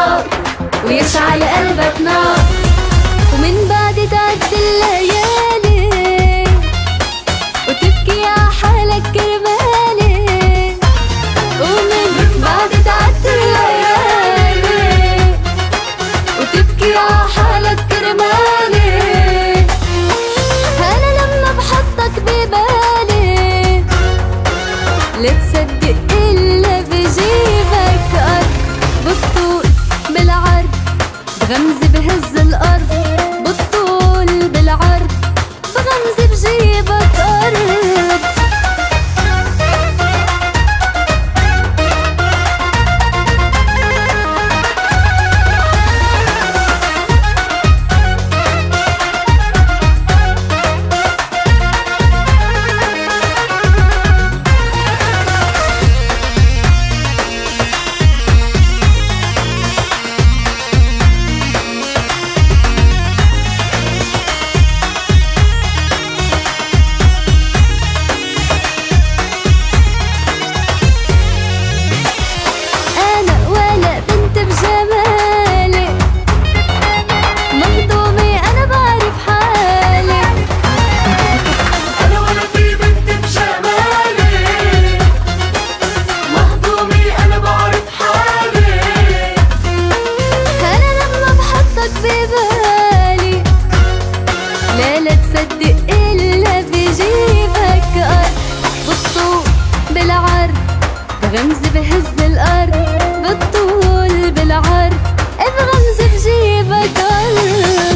نار ويشعل قلبك نار. ومن بعد تعدي الليالي وتبكي يا حالك كرمالي. ومن بعد تعدي الليالي وتبكي يا حالك كرمالي. أنا لما بحطك ببالي لا تصدق إلا بجيبك أرض بالطول بالعرض بغمزة بهز الأرض بالطول بالعرض بغمزة بجيبك أرض. لا تصدق إلا بجيبك أرض بالطول بالعرض بغمزة بهز الأرض بالطول بالعرض بغمزة بجيبك أرض.